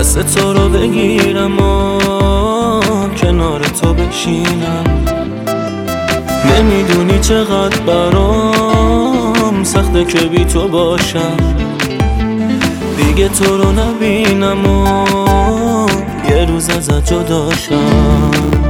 دست تو رو بگیرم و کنار تو بشینم. نمیدونی چقدر برام سخته که بی تو باشم، دیگه تو رو نبینم و یه روز ازت جداشم.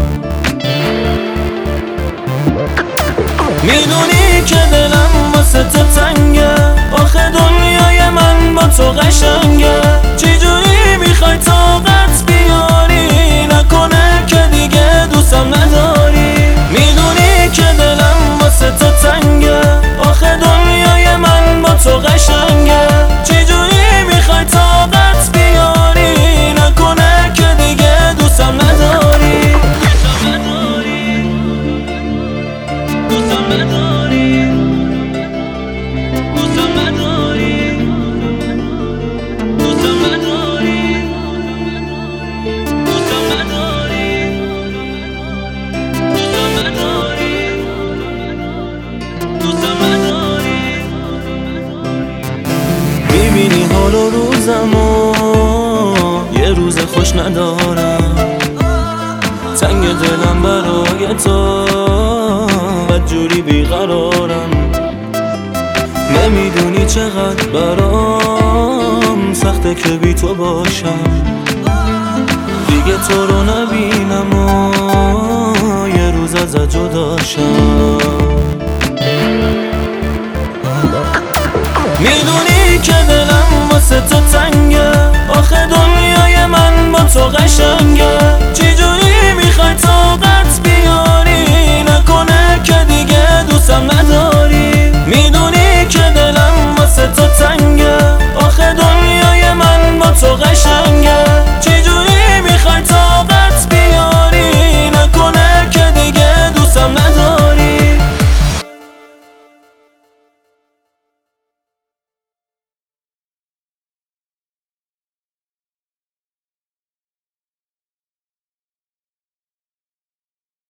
میدونی که دلم واسه تو تنگه، آخه دنیای من با تو قشنگه. چجوری میخوای طاقت بیاری، نکنه که دیگه دوستم نداری. میدونی که دلم واسه تو تنگه، آخه دنیای من با تو قشنگه. چجوری میخوای طاقت بیاری، نکنه که دیگه دوستم نداری. میبینی حال و روزمو یه روز خوش ندارم، تنگ دلم برای تو بدجوری بیقرارم. نمیدونی چقدر برام سخته که بی تو باشم، دیگه تو رو نبینم و یه روز ازت جداشم.